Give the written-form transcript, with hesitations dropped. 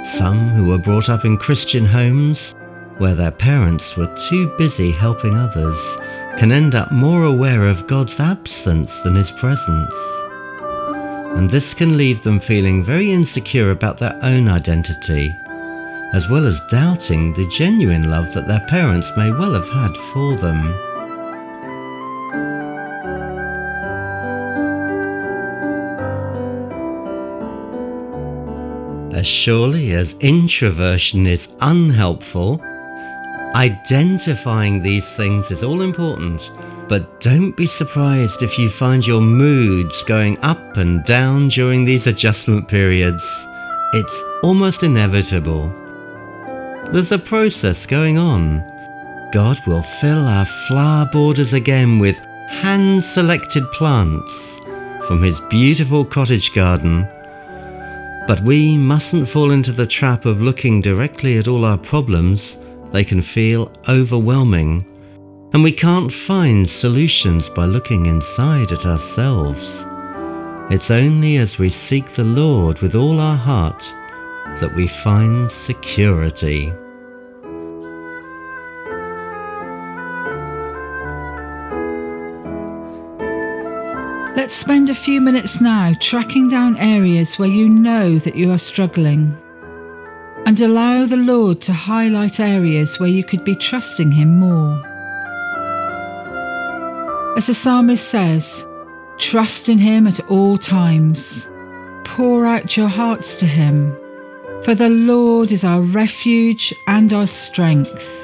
Some who were brought up in Christian homes, where their parents were too busy helping others, can end up more aware of God's absence than His presence. And this can leave them feeling very insecure about their own identity, as well as doubting the genuine love that their parents may well have had for them. As surely as introversion is unhelpful, identifying these things is all important, but don't be surprised if you find your moods going up and down during these adjustment periods. It's almost inevitable. There's a process going on. God will fill our flower borders again with hand-selected plants from His beautiful cottage garden. But we mustn't fall into the trap of looking directly at all our problems. They can feel overwhelming, and we can't find solutions by looking inside at ourselves. It's only as we seek the Lord with all our heart that we find security. Let's spend a few minutes now tracking down areas where you know that you are struggling, and allow the Lord to highlight areas where you could be trusting Him more. As the psalmist says, trust in Him at all times. Pour out your hearts to Him, for the Lord is our refuge and our strength.